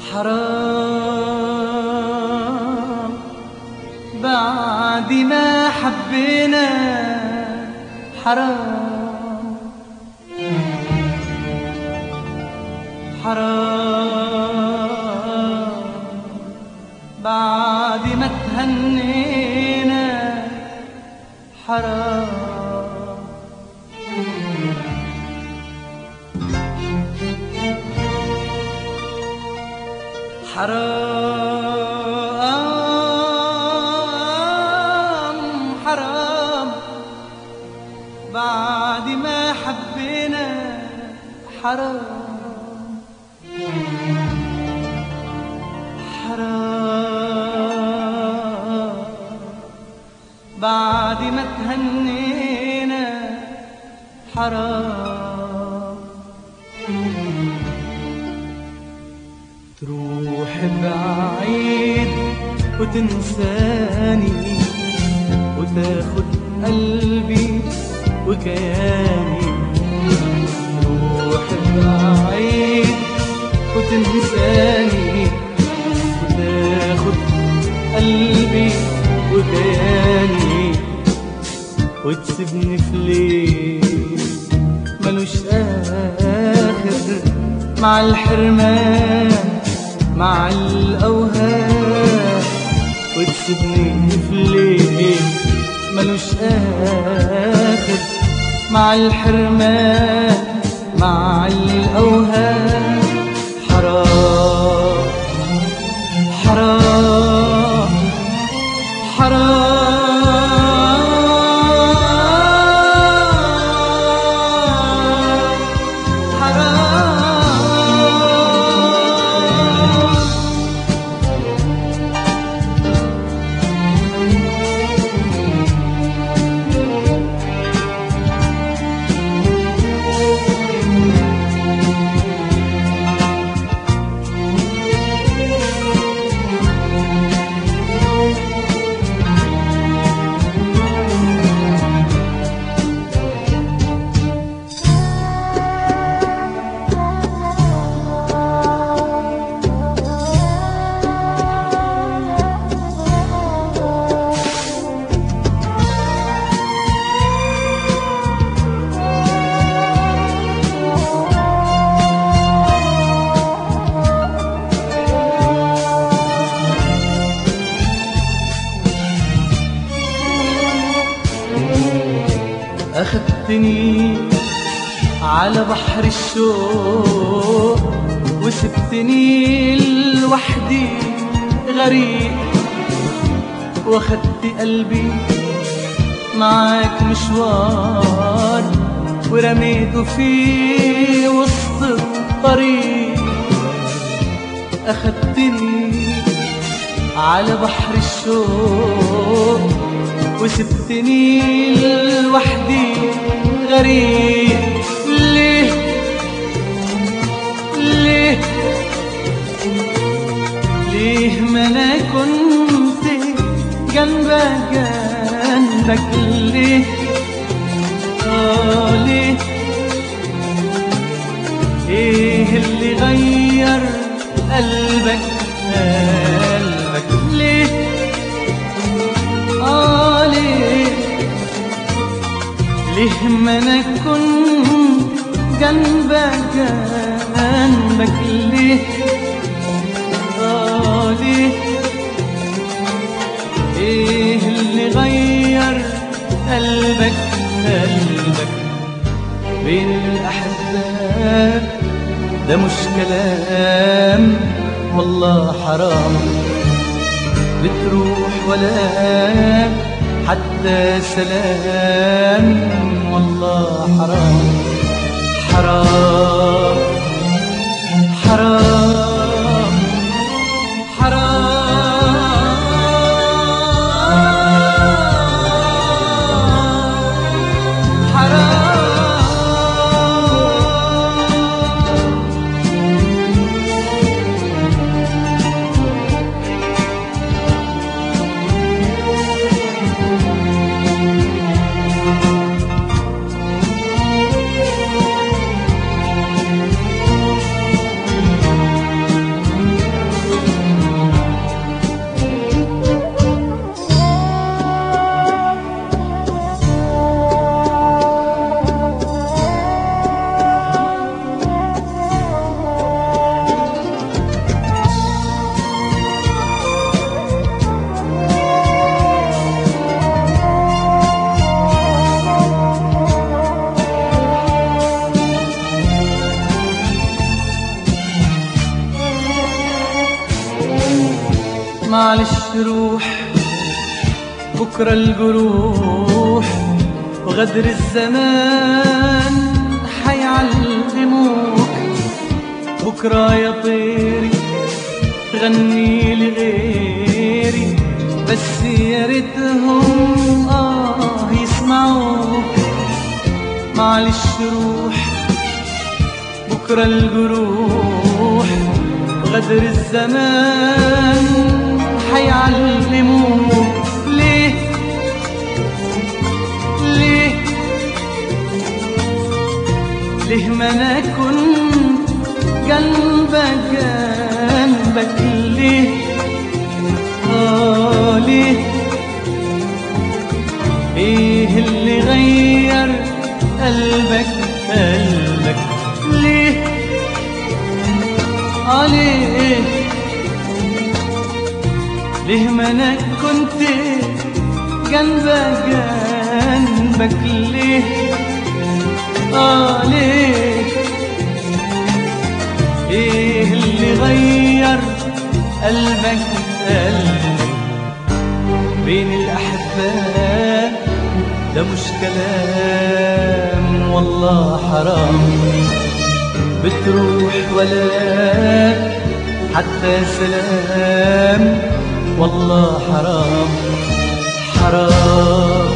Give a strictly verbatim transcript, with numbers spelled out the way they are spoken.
حرام بعد ما حبينا، حرام حرام بعد ما تهنينا، حرام حرام حرام بعد ما حبينا، حرام حرام بعد ما تهنينا، حرام تروح بعيد وتنساني وتاخد قلبي وكياني، تروح بعيد وتنساني وتاخد قلبي وكياني، وتسيبني في ليل ملوش آخر مع الحرمان مع الأوهام، وتسيبني في ليل ملوش آخر مع الحرمان مع الأوهام، حرام حرام حرام أخدتني على بحر الشوق وسبتني لوحدي غريق، واخدت قلبي معاك مشوار ورميته في وسط الطريق، أخدتني على بحر الشوق وسبتني لوحدي غريب، ليه ليه ليه ما انا كنت جنبك جنبك، ليه اه ليه ايه اللي غير قلبك قلبك، ليه آه ليه ليه ما انا كنت جنبك جنبك، ليه آه ليه ايه اللي غير قلبك قلبك بين الأحباب، ده مش كلام والله حرام، بتروح ولا حتى سلام والله حرام حرام حرام حرام حرام معلش روح، بكرة الجروح وغدر الزمان حيعلموك. بكرة يا طيري تغني لغيري، بس يا ريتهم آه يسمعوك. معلش روح، بكرة الجروح وغدر الزمان حيعلموك. ليه ليه ليه ما انا كنت جنبك جنبك ليه؟ آه ليه؟ ايه اللي غير قلبك قلبك ليه؟ آه ليه؟ ليه ما انا كنت جنبك جنبك ليه؟ آه ليه؟ ايه اللي غير قلبك قلبك؟ بين الأحباء ده مش كلام والله حرام، بتروح ولا حتى سلام والله حرام حرام.